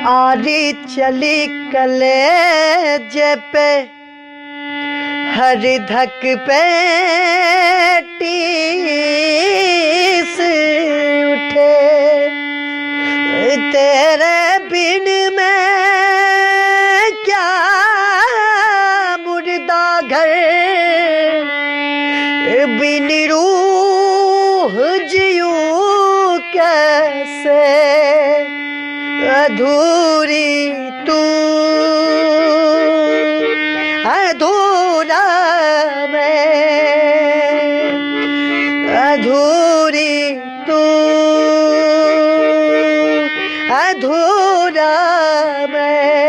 आरी चली कलेजे पे हर धक पे टीस उठे। तेरे बिन मैं क्या मुर्दा घर बिन रूह जियूं कैसे। अधूरी तू अधूरा मैं, अधूरी तू अधूरा मैं।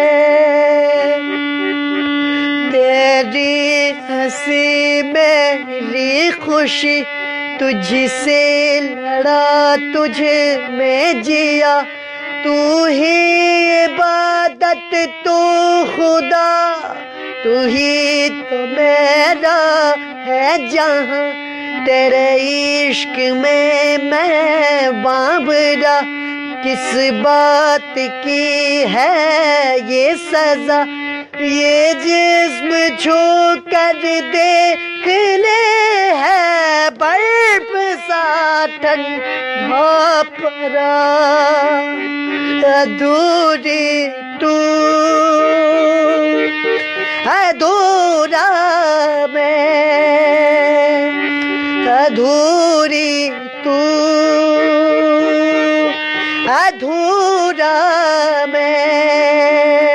तेरी हंसी मेरी खुशी तुझसे लड़ा तुझ में जिया। तू ही इबादत तू खुदा तू ही तो मेरा है जहां। तेरे इश्क में मैं बाबरा किस बात की है ये सजा। ये जिस्म छू कर देख ले है बर्फ सा ठंडा परा। अधूरी तू अधूरा मैं, अधूरी तू अधूरा मैं।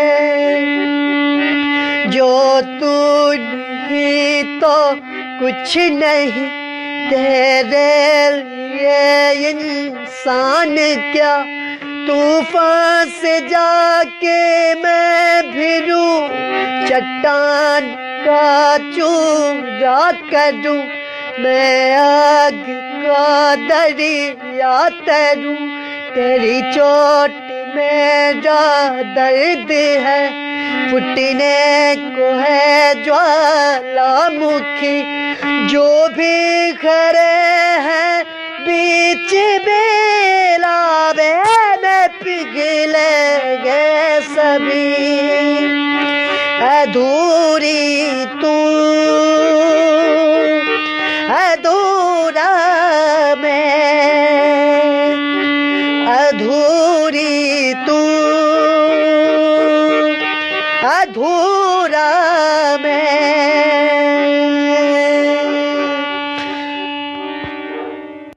जो तू नहीं तो कुछ नहीं, तेरे लिए इंसान क्या। तूफान से जाके मैं भिड़ूं चट्टान का चूरा करूं। मैं आग का दरिया तरूं। तेरी चोट मेरा दर्द है, फुटने को है ज्वालामुखी। जो भी खड़े हैं बीच बेलावे में पिघलेंगे सभी। अधूरी तू अधूरा मैं, अधूरी तू अधूरा